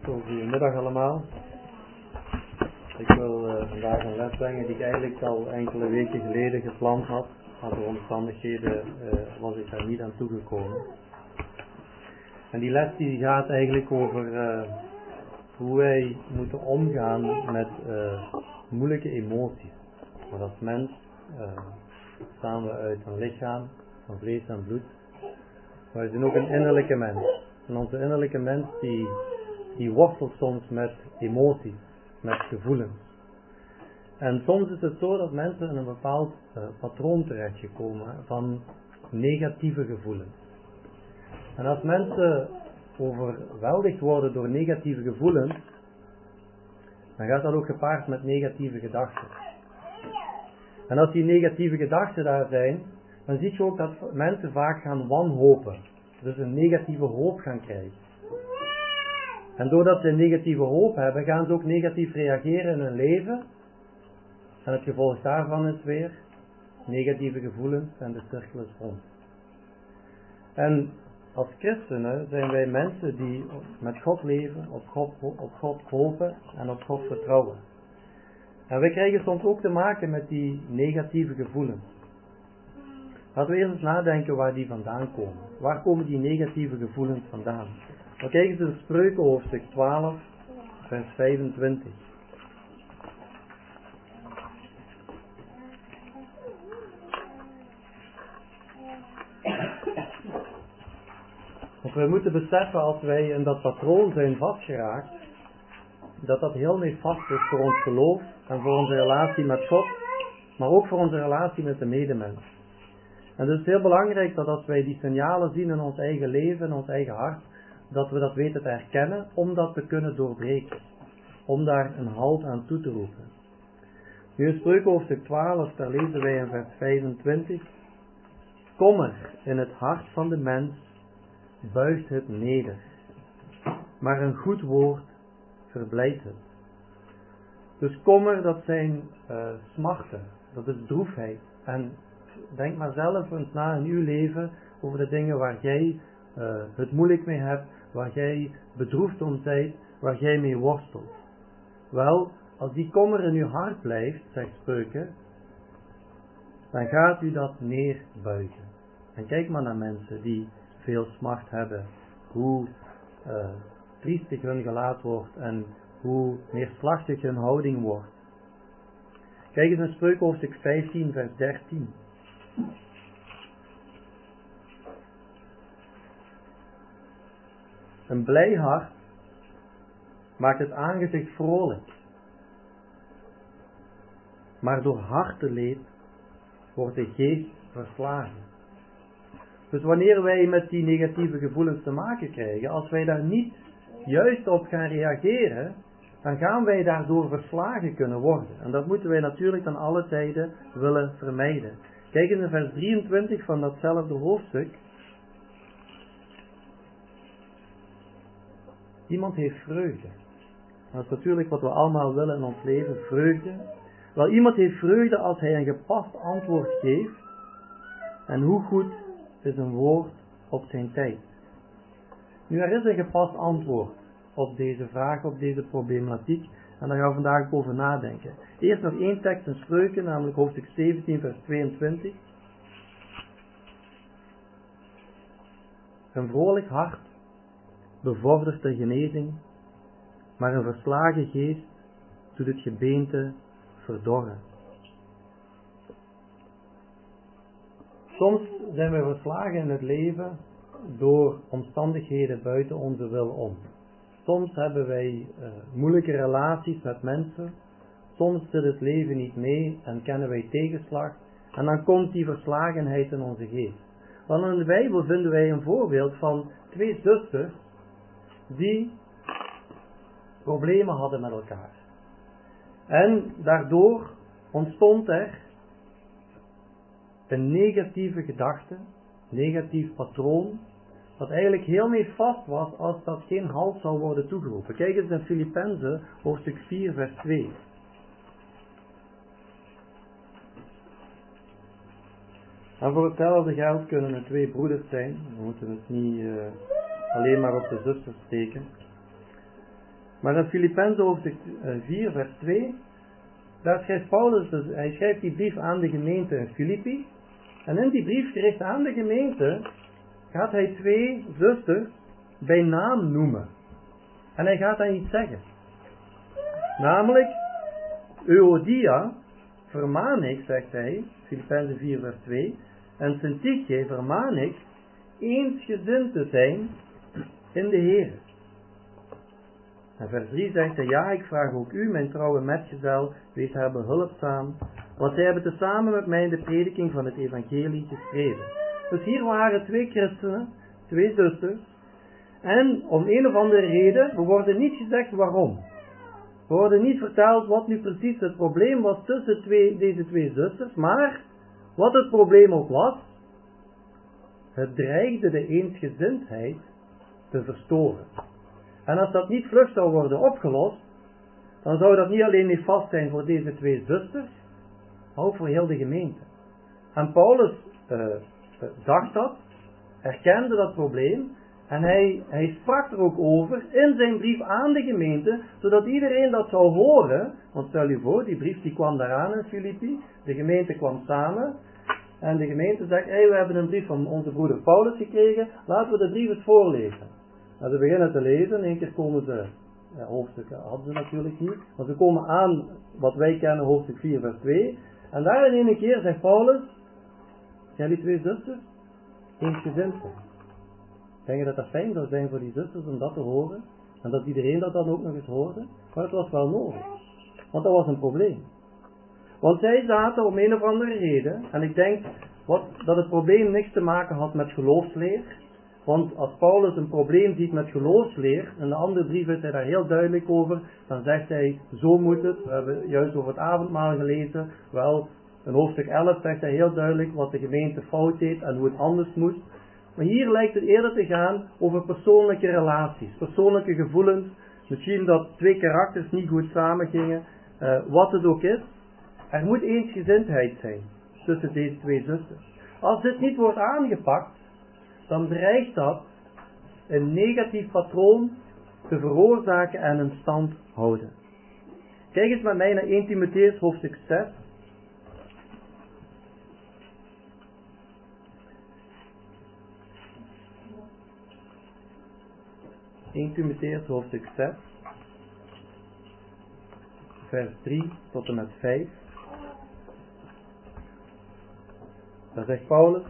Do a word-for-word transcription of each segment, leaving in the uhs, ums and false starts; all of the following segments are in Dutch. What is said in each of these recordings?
Zo, goedemiddag allemaal. Ik wil uh, vandaag een les brengen die ik eigenlijk al enkele weken geleden gepland had. Maar door omstandigheden uh, was ik daar niet aan toegekomen. En die les die gaat eigenlijk over uh, hoe wij moeten omgaan met uh, moeilijke emoties. Want als mens uh, bestaan we uit een lichaam, van vlees en bloed. Maar we zijn ook een innerlijke mens. En onze innerlijke mens die, die worstelt soms met emoties, met gevoelens. En soms is het zo dat mensen in een bepaald uh, patroon terechtgekomen van negatieve gevoelens. En als mensen overweldigd worden door negatieve gevoelens, dan gaat dat ook gepaard met negatieve gedachten. En als die negatieve gedachten daar zijn, dan zie je ook dat mensen vaak gaan wanhopen. Dus een negatieve hoop gaan krijgen. En doordat ze een negatieve hoop hebben, gaan ze ook negatief reageren in hun leven. En het gevolg daarvan is weer negatieve gevoelens en de cirkel is rond. En als christenen zijn wij mensen die met God leven, op God, op God hopen en op God vertrouwen. En wij krijgen soms ook te maken met die negatieve gevoelens. Laten we eerst eens nadenken waar die vandaan komen. Waar komen die negatieve gevoelens vandaan? Dan kijken we in Spreuken hoofdstuk twaalf, vers vijfentwintig. Want we moeten beseffen als wij in dat patroon zijn vastgeraakt, dat dat heel nefast is voor ons geloof en voor onze relatie met God, maar ook voor onze relatie met de medemens. En het is heel belangrijk dat als wij die signalen zien in ons eigen leven, in ons eigen hart, dat we dat weten te herkennen, om dat te kunnen doorbreken. Om daar een halt aan toe te roepen. Nu in Spreuken hoofdstuk twaalf, daar lezen wij in vers vijfentwintig. Kommer in het hart van de mens buigt het neder, maar een goed woord verblijdt het. Dus kommer, dat zijn uh, smarten, dat is droefheid. En denk maar zelf eens na in uw leven over de dingen waar jij uh, het moeilijk mee hebt, waar jij bedroefd om bent, waar jij mee worstelt. Wel, als die kommer in uw hart blijft, zegt Spreuken, dan gaat u dat neerbuigen. En kijk maar naar mensen die veel smart hebben, hoe uh, triestig hun gelaat wordt en hoe neerslachtig hun houding wordt. Kijk eens naar Spreuken hoofdstuk vijftien, vers dertien. Een blij hart maakt het aangezicht vrolijk, maar door harteleed wordt de geest verslagen. Dus wanneer wij met die negatieve gevoelens te maken krijgen, als wij daar niet juist op gaan reageren, dan gaan wij daardoor verslagen kunnen worden. En dat moeten wij natuurlijk aan alle tijden willen vermijden. Kijk in vers drieëntwintig van datzelfde hoofdstuk. Iemand heeft vreugde. Dat is natuurlijk wat we allemaal willen in ons leven, vreugde. Wel, iemand heeft vreugde als hij een gepast antwoord geeft. En hoe goed is een woord op zijn tijd. Nu, er is een gepast antwoord op deze vraag, op deze problematiek. En daar gaan we vandaag over nadenken. Eerst nog één tekst in Spreuken, namelijk hoofdstuk zeventien, vers tweeëntwintig. Een vrolijk hart bevordert de genezing, maar een verslagen geest doet het gebeente verdorren. Soms zijn we verslagen in het leven door omstandigheden buiten onze wil om. Soms hebben wij uh, moeilijke relaties met mensen. Soms zit het leven niet mee en kennen wij tegenslag. En dan komt die verslagenheid in onze geest. Want in de Bijbel vinden wij een voorbeeld van twee zusters die problemen hadden met elkaar. En daardoor ontstond er een negatieve gedachte, negatief patroon, dat eigenlijk heel nefast was als dat geen halt zou worden toegeroepen. Kijk eens in Filippenzen, hoofdstuk vier, vers twee. En voor hetzelfde geld kunnen er twee broeders zijn. We moeten het niet uh, alleen maar op de zusters steken. Maar in Filippenzen hoofdstuk vier vers twee, daar schrijft Paulus, dus hij schrijft die brief aan de gemeente in Filippi. En in die brief gericht aan de gemeente gaat hij twee zusters bij naam noemen. En hij gaat dan iets zeggen. Namelijk, Euodia vermaan ik, zegt hij, Filippenzen vier vers twee, en Syntyche vermaan ik eensgezind te zijn in de Heer. En vers drie zegt hij, ja, ik vraag ook u, mijn trouwe metgezel, wees haar behulpzaam, want zij hebben tezamen met mij de prediking van het evangelie geschreven. Dus hier waren twee christenen, twee zusters, en om een of andere reden, we worden niet gezegd waarom. We worden niet verteld wat nu precies het probleem was tussen twee, deze twee zusters, maar wat het probleem ook was, het dreigde de eensgezindheid te verstoren. En als dat niet vlug zou worden opgelost, dan zou dat niet alleen nefast zijn voor deze twee zusters, maar ook voor heel de gemeente. En Paulus uh, dacht dat, erkende dat probleem, en hij, hij sprak er ook over in zijn brief aan de gemeente, zodat iedereen dat zou horen. Want stel je voor, die brief die kwam daaraan in Filippi, de gemeente kwam samen, en de gemeente zegt, hey, we hebben een brief van onze broeder Paulus gekregen, laten we de brief eens voorlezen. En ze beginnen te lezen, één keer komen ze, ja, hoofdstukken hadden ze natuurlijk niet, maar ze komen aan wat wij kennen, hoofdstuk vier vers twee, en daar in één keer zegt Paulus, zijn die twee zusters eensgezind zijn. Denk je dat dat fijn zou zijn voor die zusters om dat te horen? En dat iedereen dat dan ook nog eens hoorde? Maar het was wel nodig. Want dat was een probleem. Want zij zaten om een of andere reden, en ik denk wat, dat het probleem niks te maken had met geloofsleer. Want als Paulus een probleem ziet met geloofsleer, in de andere brief is hij daar heel duidelijk over, dan zegt hij, zo moet het. We hebben juist over het avondmaal gelezen. Wel, in hoofdstuk elf zegt hij heel duidelijk wat de gemeente fout deed en hoe het anders moest. Maar hier lijkt het eerder te gaan over persoonlijke relaties, persoonlijke gevoelens. Misschien dat twee karakters niet goed samengingen. Uh, wat het ook is. Er moet eensgezindheid zijn tussen deze twee zusters. Als dit niet wordt aangepakt, dan dreigt dat een negatief patroon te veroorzaken en in stand houden. Kijk eens met mij naar eerste Timotheüs hoofdstuk zes. eerste Timotheüs hoofdstuk zes, vers drie tot en met vijf. Daar zegt Paulus,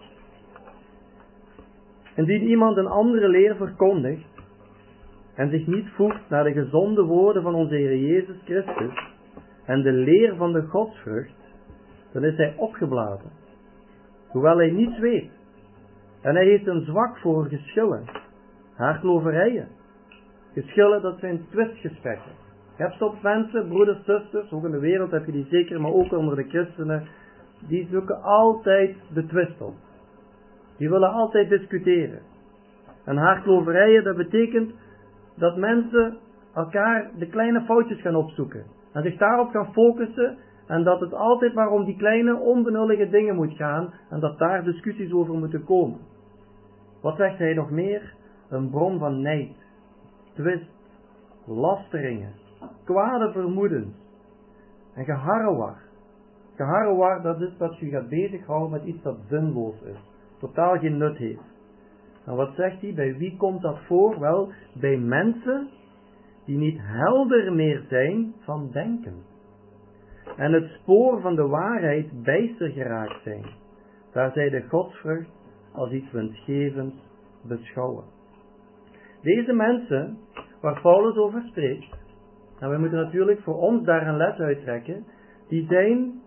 indien iemand een andere leer verkondigt en zich niet voegt naar de gezonde woorden van onze Heer Jezus Christus en de leer van de godsvrucht, dan is hij opgeblazen, hoewel hij niets weet. En hij heeft een zwak voor geschillen, haarkloverijen. Geschillen, dat zijn twistgesprekken. Je hebt soms mensen, broeders, zusters, ook in de wereld heb je die zeker, maar ook onder de christenen, die zoeken altijd de twist op. Die willen altijd discussiëren. En haarkloverijen, dat betekent dat mensen elkaar de kleine foutjes gaan opzoeken. En zich daarop gaan focussen. En dat het altijd maar om die kleine onbenullige dingen moet gaan. En dat daar discussies over moeten komen. Wat zegt hij nog meer? Een bron van nijd, twist, lasteringen, kwade vermoedens en geharrewar. Geharrewar, dat is dat je gaat bezighouden met iets dat zinloos is. Totaal geen nut heeft. En wat zegt hij? Bij wie komt dat voor? Wel, bij mensen die niet helder meer zijn van denken. En het spoor van de waarheid bijster geraakt zijn. Daar zij de godsvrucht als iets winstgevends beschouwen. Deze mensen, waar Paulus over spreekt, en we moeten natuurlijk voor ons daar een les uit trekken, die zijn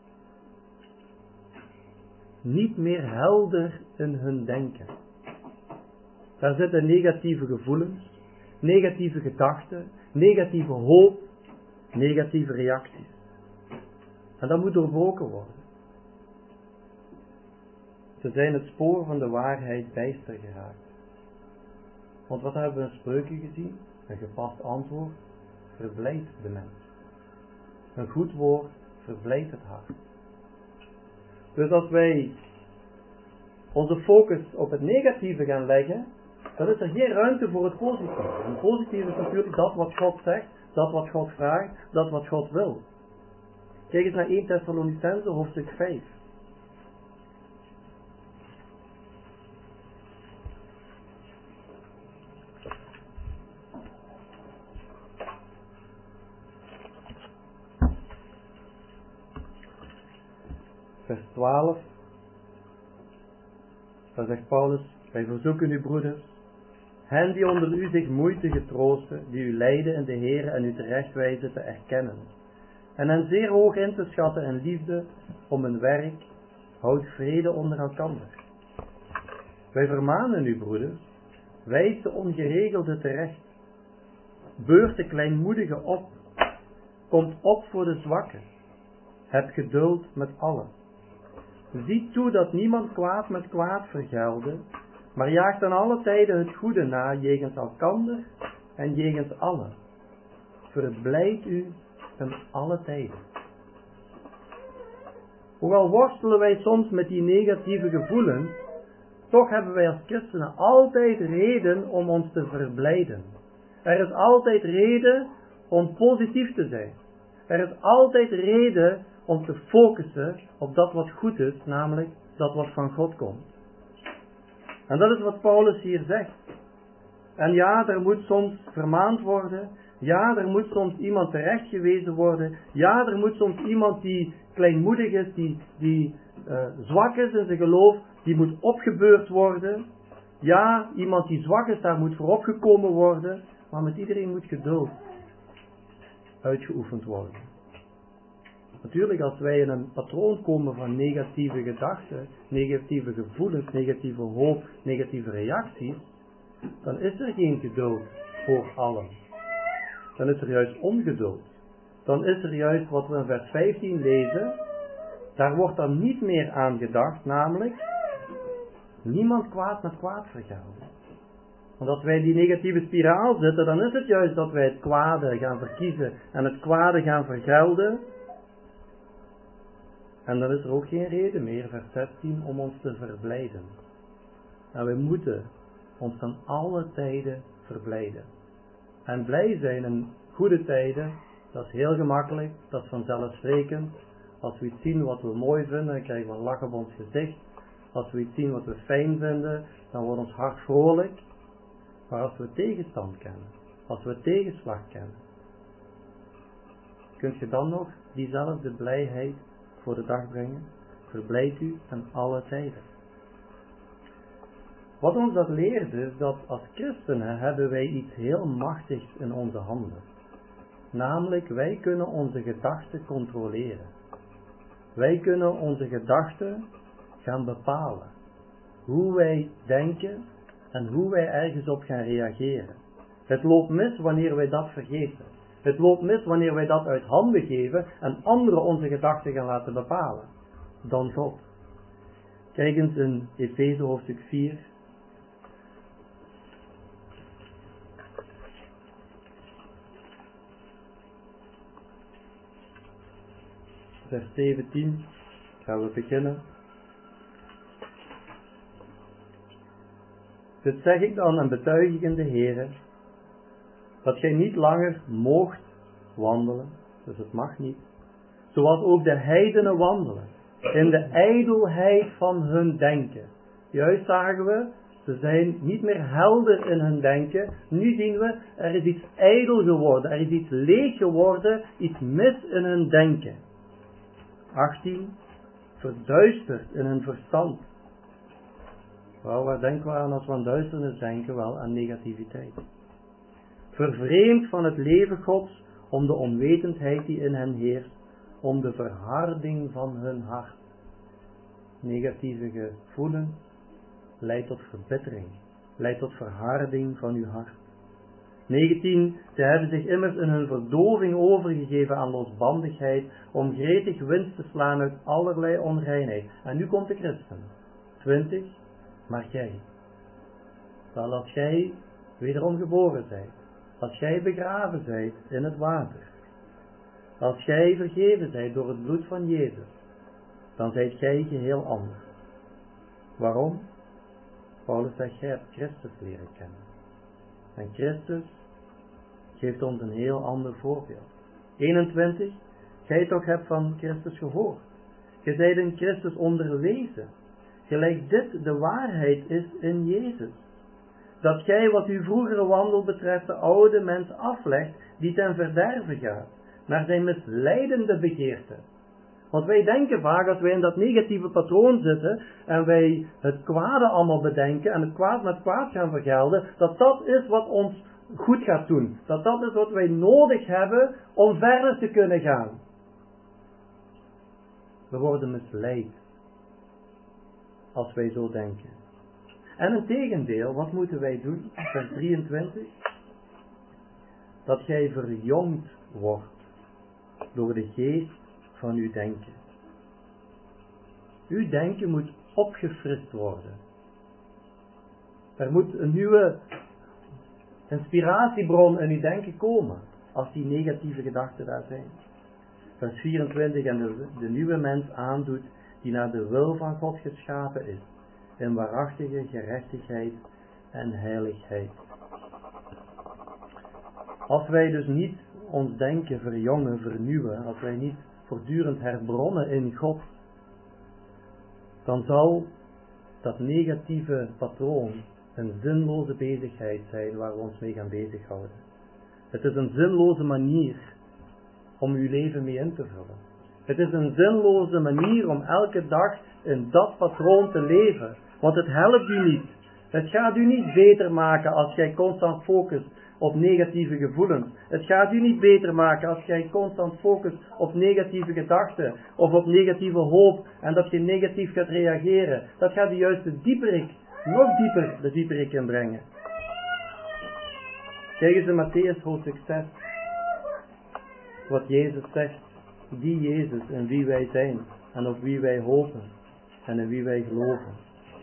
niet meer helder in hun denken. Daar zitten negatieve gevoelens, negatieve gedachten, negatieve hoop, negatieve reacties. En dat moet doorbroken worden. Ze zijn het spoor van de waarheid bijster geraakt. Want wat hebben we in Spreuken gezien? Een gepast antwoord verblijdt de mens. Een goed woord verblijdt het hart. Dus als wij onze focus op het negatieve gaan leggen, dan is er geen ruimte voor het positieve. En het positieve is natuurlijk dat wat God zegt, dat wat God vraagt, dat wat God wil. Kijk eens naar Eerste Thessalonicenzen hoofdstuk vijf. Vers twaalf. Daar zegt Paulus: wij verzoeken u, broeders, hen die onder u zich moeite getroosten, die u lijden in de Heere en u terechtwijzen, te erkennen. En hen zeer hoog in te schatten in liefde om hun werk, houd vrede onder elkander. Wij vermanen u, broeders, wijs de ongeregelde terecht. Beurt de kleinmoedige op, komt op voor de zwakken. Heb geduld met allen. Zie toe dat niemand kwaad met kwaad vergelde, maar jaagt aan alle tijden het goede na, jegens elkander en jegens allen. Verblijd u in alle tijden. Hoewel worstelen wij soms met die negatieve gevoelens, toch hebben wij als christenen altijd reden om ons te verblijden. Er is altijd reden om positief te zijn. Er is altijd reden om te focussen op dat wat goed is, namelijk dat wat van God komt. En dat is wat Paulus hier zegt. En ja, er moet soms vermaand worden. Ja, er moet soms iemand terechtgewezen worden. Ja, er moet soms iemand die kleinmoedig is, die, die uh, zwak is in zijn geloof, die moet opgebeurd worden. Ja, iemand die zwak is, daar moet voor opgekomen worden. Maar met iedereen moet geduld uitgeoefend worden. Natuurlijk, als wij in een patroon komen van negatieve gedachten, negatieve gevoelens, negatieve hoop, negatieve reacties, dan is er geen geduld voor allen. Dan is er juist ongeduld. Dan is er juist wat we in vers vijftien lezen, daar wordt dan niet meer aan gedacht, namelijk niemand kwaad met kwaad vergelden. Want als wij in die negatieve spiraal zitten, dan is het juist dat wij het kwade gaan verkiezen en het kwade gaan vergelden. En dan is er ook geen reden meer, vers zestien, om ons te verblijden. En wij moeten ons van alle tijden verblijden. En blij zijn in goede tijden, dat is heel gemakkelijk, dat is vanzelfsprekend. Als we iets zien wat we mooi vinden, dan krijgen we een lach op ons gezicht. Als we iets zien wat we fijn vinden, dan wordt ons hart vrolijk. Maar als we tegenstand kennen, als we tegenslag kennen, kunt je dan nog diezelfde blijheid voor de dag brengen? Verblijd u aan alle tijden. Wat ons dat leert is dat als christenen hebben wij iets heel machtigs in onze handen. Namelijk, wij kunnen onze gedachten controleren. Wij kunnen onze gedachten gaan bepalen. Hoe wij denken en hoe wij ergens op gaan reageren. Het loopt mis wanneer wij dat vergeten. Het loopt mis wanneer wij dat uit handen geven en anderen onze gedachten gaan laten bepalen. Dan God. Kijk eens in Efeze hoofdstuk vier. Vers zeventien. Gaan we beginnen. Dit zeg ik dan en betuig ik in de Heere, dat gij niet langer moogt wandelen, dus het mag niet, zoals ook de heidenen wandelen, in de ijdelheid van hun denken. Juist zagen we, ze zijn niet meer helder in hun denken. Nu zien we, er is iets ijdel geworden, er is iets leeg geworden, iets mis in hun denken. achttien. Verduisterd in hun verstand. Wel, waar denken we aan als we aan duisternis denken? Wel, aan negativiteit. Vervreemd van het leven Gods, om de onwetendheid die in hen heerst, om de verharding van hun hart. Negatieve gevoelens leidt tot verbittering, leidt tot verharding van uw hart. negentien. Zij hebben zich immers in hun verdoving overgegeven aan losbandigheid, om gretig winst te slaan uit allerlei onreinheid. En nu komt de christen. twintig. Maar gij, wel als gij wederom geboren zijt, als gij begraven zijt in het water, als gij vergeven zijt door het bloed van Jezus, dan zijt gij geheel anders. Waarom? Paulus zegt, jij hebt Christus leren kennen. En Christus geeft ons een heel ander voorbeeld. eenentwintig, gij toch hebt van Christus gehoord. Gij zijt in Christus onderwezen. Gelijk dit de waarheid is in Jezus. Dat gij wat uw vroegere wandel betreft de oude mens aflegt die ten verderven gaat. Naar zijn misleidende begeerte. Want wij denken vaak als wij in dat negatieve patroon zitten en wij het kwade allemaal bedenken en het kwaad met kwaad gaan vergelden, dat dat is wat ons goed gaat doen. Dat dat is wat wij nodig hebben om verder te kunnen gaan. We worden misleid als wij zo denken. En in tegendeel, wat moeten wij doen? Vers drieëntwintig. Dat gij verjongd wordt door de geest van uw denken. Uw denken moet opgefrist worden. Er moet een nieuwe inspiratiebron in uw denken komen, als die negatieve gedachten daar zijn. Vers vierentwintig, en de, de nieuwe mens aandoet, die naar de wil van God geschapen is, in waarachtige gerechtigheid en heiligheid. Als wij dus niet ons denken verjongen, vernieuwen, als wij niet voortdurend herbronnen in God, dan zal dat negatieve patroon een zinloze bezigheid zijn waar we ons mee gaan bezighouden. Het is een zinloze manier om uw leven mee in te vullen. Het is een zinloze manier om elke dag in dat patroon te leven, want het helpt u niet. Het gaat u niet beter maken als jij constant focust op negatieve gevoelens. Het gaat u niet beter maken als jij constant focust op negatieve gedachten of op negatieve hoop en dat je negatief gaat reageren. Dat gaat u juist de dieperik, nog dieper de dieperik inbrengen. Kijk eens in Mattheüs hoofdstuk zes, wat Jezus zegt, die Jezus in wie wij zijn en op wie wij hopen en in wie wij geloven.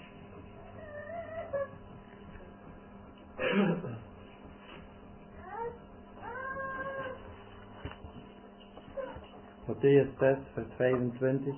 Mattheüs zes, vers vijfentwintig.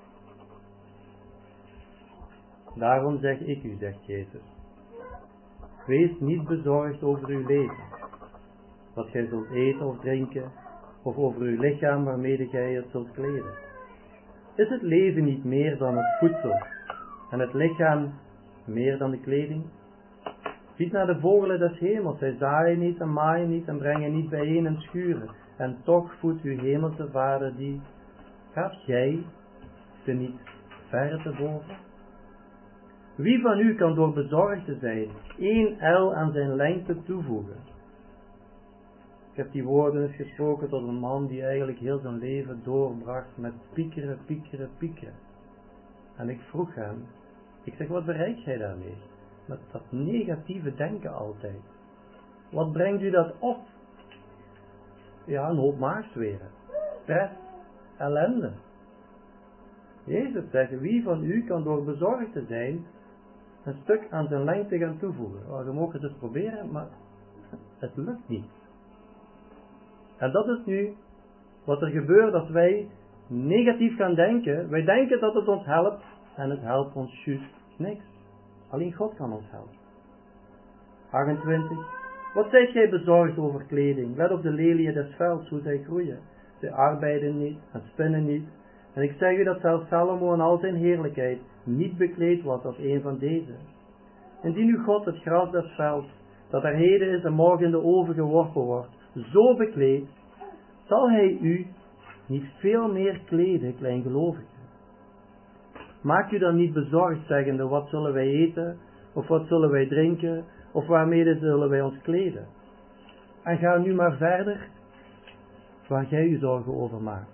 Daarom zeg ik u, zegt Jezus, wees niet bezorgd over uw leven, wat gij zult eten of drinken, of over uw lichaam waarmede gij het zult kleden. Is het leven niet meer dan het voedsel, en het lichaam meer dan de kleding? Ziet naar de vogelen des hemels, zij zaaien niet en maaien niet en brengen niet bijeen in schuren, en toch voedt uw hemelse Vader die. Gaat gij ze niet verre te boven? Wie van u kan door bezorgd te zijn één el aan zijn lengte toevoegen? Ik heb die woorden eens gesproken tot een man die eigenlijk heel zijn leven doorbracht met piekeren, piekeren, piekeren. En ik vroeg hem, ik zeg, wat bereik jij daarmee? Met dat negatieve denken altijd. Wat brengt u dat op? Ja, een hoop maagsferen, stress, ellende. Jezus zegt, wie van u kan door bezorgd te zijn een stuk aan zijn lengte gaan toevoegen? Oh, je mag het eens proberen, maar het lukt niet. En dat is nu wat er gebeurt als wij negatief gaan denken. Wij denken dat het ons helpt en het helpt ons juist niks. Alleen God kan ons helpen. achtentwintig. Wat zijt gij bezorgd over kleding? Let op de leliën des velds, hoe zij groeien. Zij arbeiden niet en spinnen niet. En ik zeg u dat zelfs Salomo in al zijn heerlijkheid niet bekleed was als een van deze. Indien u God het gras des velds, dat er heden is en morgen in de oven geworpen wordt, zo bekleed, zal hij u niet veel meer kleden, kleingelovigen. Maak u dan niet bezorgd, zeggende, wat zullen wij eten, of wat zullen wij drinken, of waarmee zullen wij ons kleden. En ga nu maar verder, waar gij u zorgen over maakt.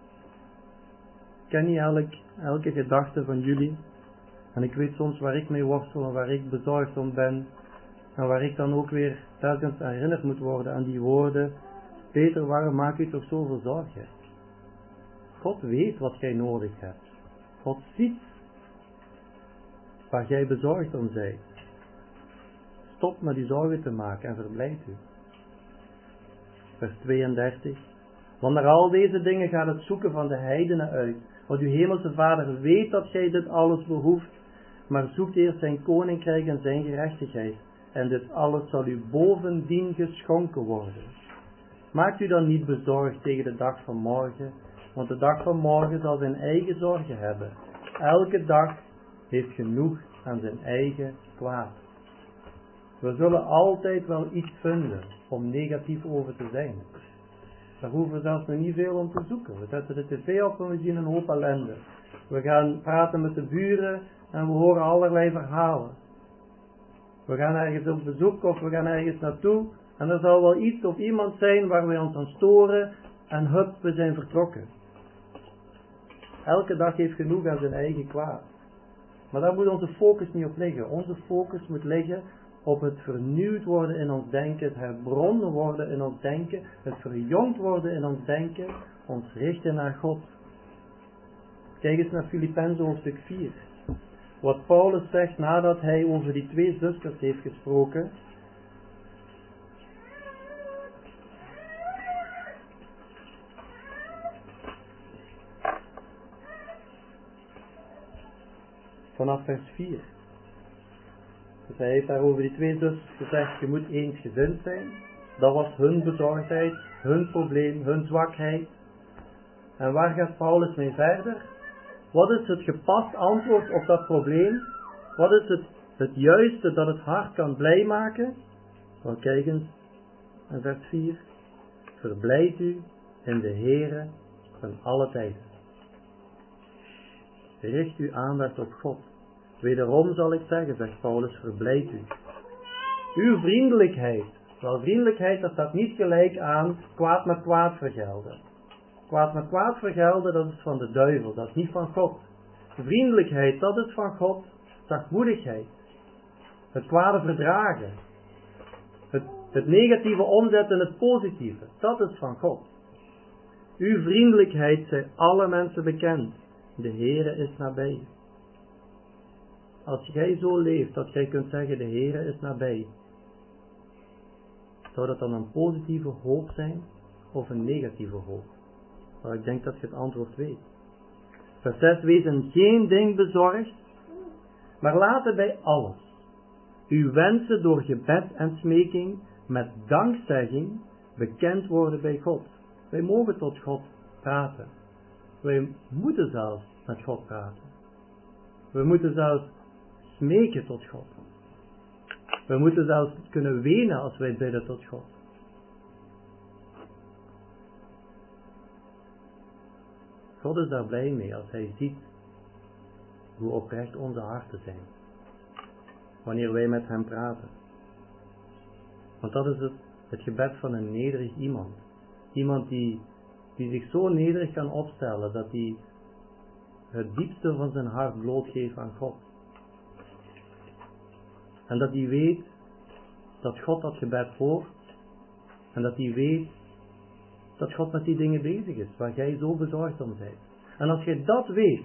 Ik ken niet elk, elke gedachte van jullie, en ik weet soms waar ik mee worstel, en waar ik bezorgd om ben, en waar ik dan ook weer telkens herinnerd moet worden aan die woorden, Peter, waarom maak je toch zoveel zorgen? God weet wat jij nodig hebt. God ziet waar jij bezorgd om bent. Stop met die zorgen te maken en verblijd u. Vers tweeëndertig. Want naar al deze dingen gaat het zoeken van de heidenen uit. Want uw hemelse Vader weet dat gij dit alles behoeft. maar zoekt eerst zijn koninkrijk en zijn gerechtigheid, en dit alles zal u bovendien geschonken worden. Maakt u dan niet bezorgd tegen de dag van morgen, want de dag van morgen zal zijn eigen zorgen hebben. Elke dag heeft genoeg aan zijn eigen kwaad. We zullen altijd wel iets vinden om negatief over te zijn. Daar hoeven we zelfs nog niet veel om te zoeken. We zetten de tv op en we zien een hoop ellende. We gaan praten met de buren en we horen allerlei verhalen. We gaan ergens op bezoek of we gaan ergens naartoe en er zal wel iets of iemand zijn waar wij ons aan storen en hup, we zijn vertrokken. Elke dag heeft genoeg aan zijn eigen kwaad. Maar daar moet onze focus niet op liggen. Onze focus moet liggen op het vernieuwd worden in ons denken, het herbronnen worden in ons denken, het verjongd worden in ons denken, ons richten naar God. Kijk eens naar Filippenzen hoofdstuk vier. Wat Paulus zegt nadat hij over die twee zusters heeft gesproken. Vanaf vers vier. Dus hij heeft daar over die twee zusters gezegd, je moet eensgezind zijn. Dat was hun bezorgdheid, hun probleem, hun zwakheid. En waar gaat Paulus mee verder? Wat is het gepast antwoord op dat probleem? Wat is het, het juiste dat het hart kan blij maken? Wel, kijk eens in vers vier. Verblijd u in de Heere van alle tijden. Richt uw aandacht op God. Wederom zal ik zeggen, zegt Paulus, verblijd u. Uw vriendelijkheid. Wel, vriendelijkheid, dat staat niet gelijk aan kwaad met kwaad vergelden. Kwaad met kwaad vergelden, dat is van de duivel, dat is niet van God. Vriendelijkheid, dat is van God. Zachtmoedigheid. Het kwade verdragen. Het, het negatieve omzetten in het positieve, dat is van God. Uw vriendelijkheid zijn alle mensen bekend. De Heere is nabij. Als jij zo leeft, dat jij kunt zeggen, de Heere is nabij. Zou dat dan een positieve hoop zijn, of een negatieve hoop? Maar ik denk dat je het antwoord weet. Vers zes, wees in geen ding bezorgd, maar laten bij alles uw wensen door gebed en smeking met dankzegging bekend worden bij God. Wij mogen tot God praten. Wij moeten zelfs met God praten. We moeten zelfs smeken tot God. We moeten zelfs kunnen wenen als wij bidden tot God. God is daar blij mee als hij ziet hoe oprecht onze harten zijn. Wanneer wij met hem praten. Want dat is het, het gebed van een nederig iemand. Iemand die, die zich zo nederig kan opstellen dat hij het diepste van zijn hart blootgeeft aan God. En dat hij weet dat God dat gebed hoort. En dat hij weet dat God met die dingen bezig is, waar jij zo bezorgd om bent. En als jij dat weet,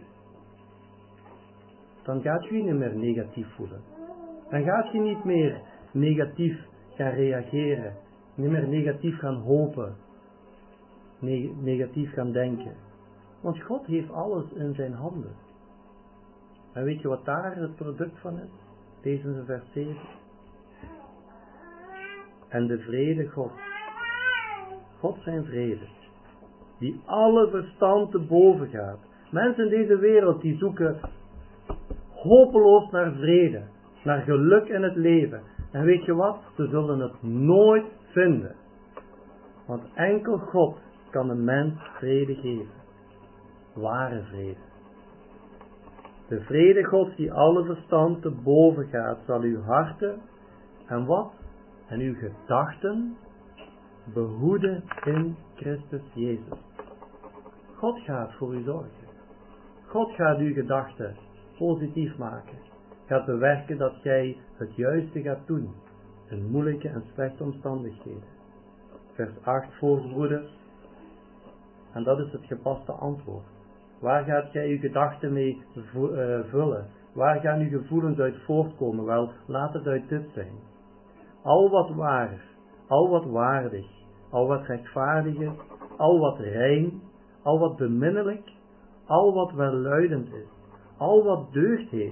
dan gaat je je niet meer negatief voelen. Dan gaat je niet meer negatief gaan reageren. Niet meer negatief gaan hopen. Ne- negatief gaan denken. Want God heeft alles in zijn handen. En weet je wat daar het product van is? Lees in vers zeven. En de vrede God. God zijn vrede. Die alle verstand te boven gaat. Mensen in deze wereld die zoeken hopeloos naar vrede. Naar geluk in het leven. En weet je wat? Ze zullen het nooit vinden. Want enkel God kan een mens vrede geven. Ware vrede. De vrede Gods die alle verstand te boven gaat, zal uw harten en wat? En uw gedachten behoeden in Christus Jezus. God gaat voor u zorgen. God gaat uw gedachten positief maken. Gaat bewerken dat jij het juiste gaat doen in moeilijke en slechte omstandigheden. Vers acht, voorbroeders. En dat is het gepaste antwoord. Waar gaat jij uw gedachten mee vullen? Waar gaan uw gevoelens uit voortkomen? Wel, laat het uit dit zijn. Al wat waar, al wat waardig, al wat rechtvaardig is, al wat rein, al wat beminnelijk, al wat welluidend is, al wat deugd heeft,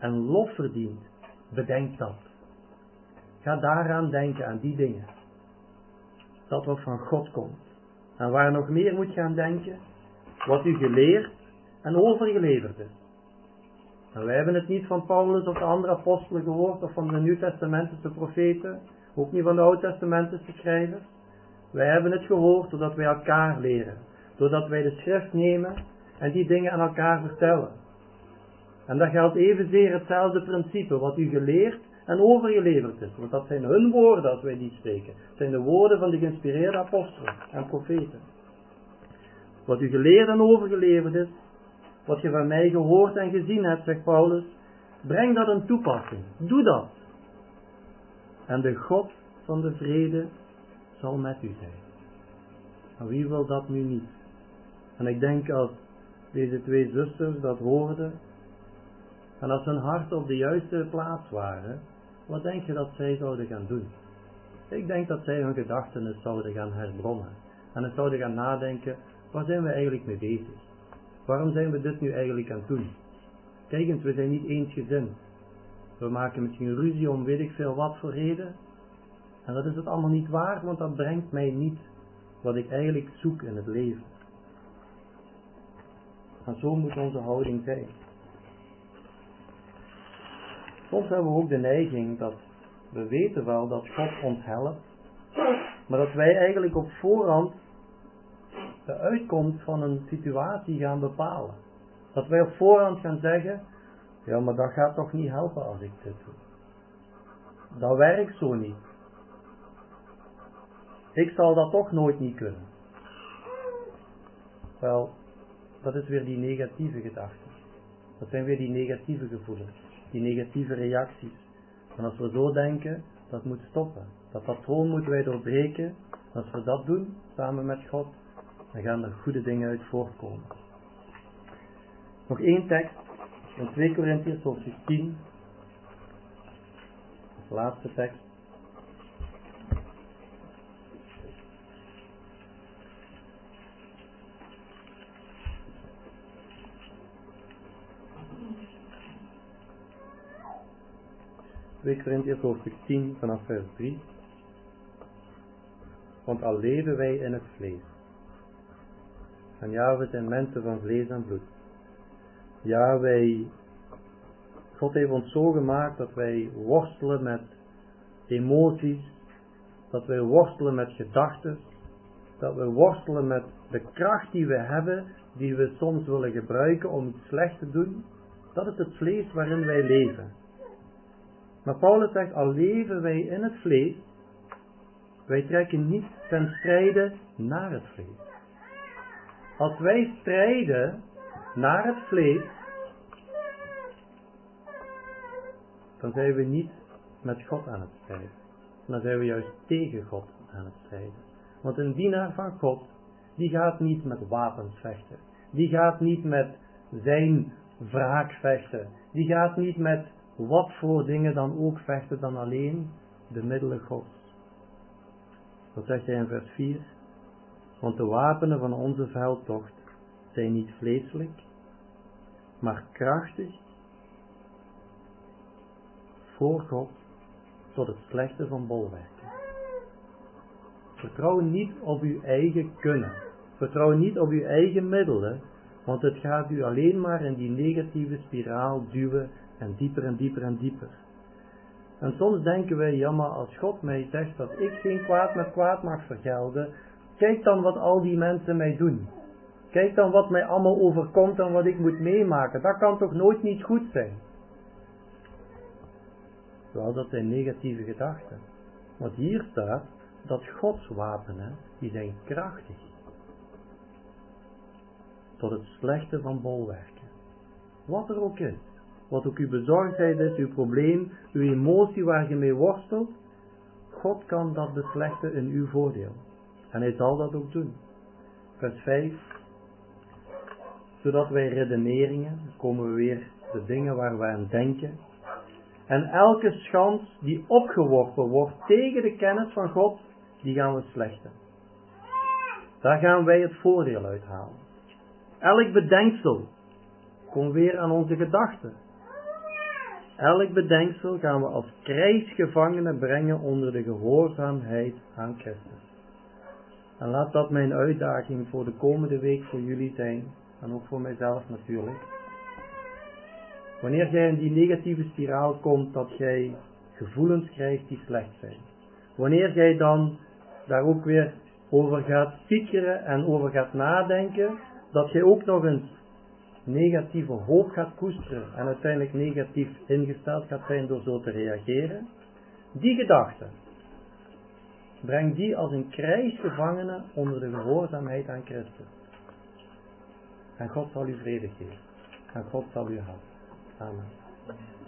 en lof verdient, bedenk dat. Ga daaraan denken, aan die dingen. Dat wat van God komt. En waar nog meer moet gaan denken, wat u geleerd en overgeleverd is. En wij hebben het niet van Paulus of de andere apostelen gehoord, of van de Nieuw-Testamentische profeten, ook niet van de Oud-Testamentische schrijvers. Wij hebben het gehoord doordat wij elkaar leren. Doordat wij de schrift nemen en die dingen aan elkaar vertellen. En dat geldt evenzeer hetzelfde principe, wat u geleerd en overgeleverd is. Want dat zijn hun woorden als wij die spreken. Het zijn de woorden van de geïnspireerde apostelen en profeten. Wat u geleerd en overgeleverd is, wat je van mij gehoord en gezien hebt, zegt Paulus, breng dat in toepassing. Doe dat. En de God van de vrede zal met u zijn. En wie wil dat nu niet? En ik denk als deze twee zusters dat hoorden, en als hun harten op de juiste plaats waren, wat denk je dat zij zouden gaan doen? Ik denk dat zij hun gedachten zouden gaan herbronnen. En het zouden gaan nadenken, waar zijn we eigenlijk mee bezig? Waarom zijn we dit nu eigenlijk aan het doen? Kijk eens, we zijn niet eensgezind. We maken misschien ruzie om weet ik veel wat voor reden. En dat is het allemaal niet waard, want dat brengt mij niet wat ik eigenlijk zoek in het leven. En zo moet onze houding zijn. Soms hebben we ook de neiging dat we weten wel dat God ons helpt, maar dat wij eigenlijk op voorhand de uitkomst van een situatie gaan bepalen. Dat wij op voorhand gaan zeggen, ja maar dat gaat toch niet helpen als ik dit doe. Dat werkt zo niet. Ik zal dat toch nooit niet kunnen. Wel, dat is weer die negatieve gedachte. Dat zijn weer die negatieve gevoelens, die negatieve reacties. En als we zo denken, dat moet stoppen. Dat patroon moeten wij doorbreken. Als we dat doen, samen met God, dan gaan er goede dingen uit voortkomen. Nog één tekst, in twee Korintiërs hoofdstuk tien. De laatste tekst. twee Korintiërs hoofdstuk tien vanaf vers drie. Want al leven wij in het vlees. En ja, we zijn mensen van vlees en bloed. Ja, wij, God heeft ons zo gemaakt dat wij worstelen met emoties, dat wij worstelen met gedachten, dat we worstelen met de kracht die we hebben, die we soms willen gebruiken om iets slecht te doen. Dat is het vlees waarin wij leven. Maar Paulus zegt, al leven wij in het vlees, wij trekken niet ten strijde naar het vlees. Als wij strijden naar het vlees, dan zijn we niet met God aan het strijden. Dan zijn we juist tegen God aan het strijden. Want een dienaar van God, die gaat niet met wapens vechten. Die gaat niet met zijn wraak vechten. Die gaat niet met wat voor dingen dan ook vechten dan alleen de middelen Gods. Dat zegt hij in vers vier. Want de wapenen van onze veldtocht zijn niet vleeselijk, maar krachtig voor God tot het slechte van bolwerken. Vertrouw niet op uw eigen kunnen. Vertrouw niet op uw eigen middelen, want het gaat u alleen maar in die negatieve spiraal duwen en dieper en dieper en dieper. En soms denken wij, ja maar als God mij zegt dat ik geen kwaad met kwaad mag vergelden, kijk dan wat al die mensen mij doen. Kijk dan wat mij allemaal overkomt en wat ik moet meemaken. Dat kan toch nooit niet goed zijn? Wel, dat zijn negatieve gedachten. Want hier staat dat Gods wapenen, die zijn krachtig. Tot het slechte van bolwerken. Wat er ook is. Wat ook uw bezorgdheid is, uw probleem, uw emotie waar je mee worstelt. God kan dat beslechten in uw voordeel. En hij zal dat ook doen. Vers vijf. Zodat wij redeneringen, dan komen we weer de dingen waar we aan denken. En elke schans die opgeworpen wordt tegen de kennis van God, die gaan we slechten. Daar gaan wij het voordeel uithalen. Elk bedenksel komt weer aan onze gedachten. elk bedenksel gaan we als krijgsgevangenen brengen onder de gehoorzaamheid aan Christus. En laat dat mijn uitdaging voor de komende week voor jullie zijn, en ook voor mijzelf natuurlijk. Wanneer jij in die negatieve spiraal komt, dat jij gevoelens krijgt die slecht zijn. Wanneer jij dan daar ook weer over gaat piekeren en over gaat nadenken, dat jij ook nog eens negatieve hoop gaat koesteren en uiteindelijk negatief ingesteld gaat zijn door zo te reageren. Die gedachte, breng die als een krijgsgevangene onder de gehoorzaamheid aan Christus. En God zal u vrede geven. En God zal u helpen. Amen.